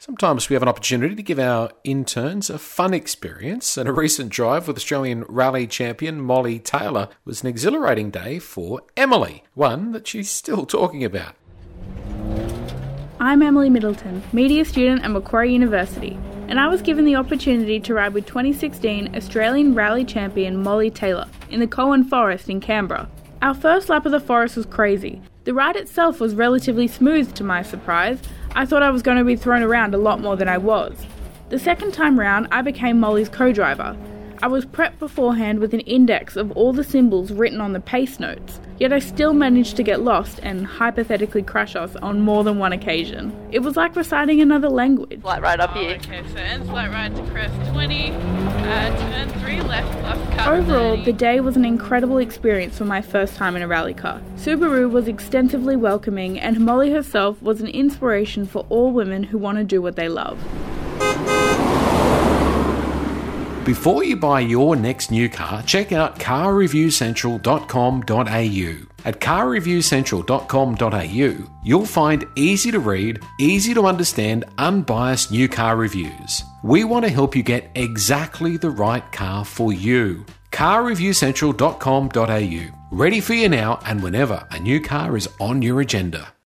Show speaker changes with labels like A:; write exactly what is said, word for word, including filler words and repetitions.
A: Sometimes we have an opportunity to give our interns a fun experience, and a recent drive with Australian rally champion Molly Taylor was an exhilarating day for Emily, one that she's still talking about.
B: I'm Emily Middleton, media student at Macquarie University, and I was given the opportunity to ride with twenty sixteen Australian rally champion Molly Taylor in the Cowan Forest in Canberra. Our first lap of the forest was crazy. The ride itself was relatively smooth to my surprise. I thought I was going to be thrown around a lot more than I was. The second time round, I became Molly's co-driver. I was prepped beforehand with an index of all the symbols written on the pace notes, yet I still managed to get lost and hypothetically crash us on more than one occasion. It was like reciting another language.
C: Flight right up here.
D: Oh, okay, so ends flight right to crest twenty, uh, turn three left plus cut
B: Overall,
D: thirty.
B: the day was an incredible experience for my first time in a rally car. Subaru was extensively welcoming, and Molly herself was an inspiration for all women who want to do what they love.
A: Before you buy your next new car, check out car review central dot com dot a u. At car review central dot com dot a u, you'll find easy to read, easy to understand, unbiased new car reviews. We want to help you get exactly the right car for you. car review central dot com dot a u. Ready for you now and whenever a new car is on your agenda.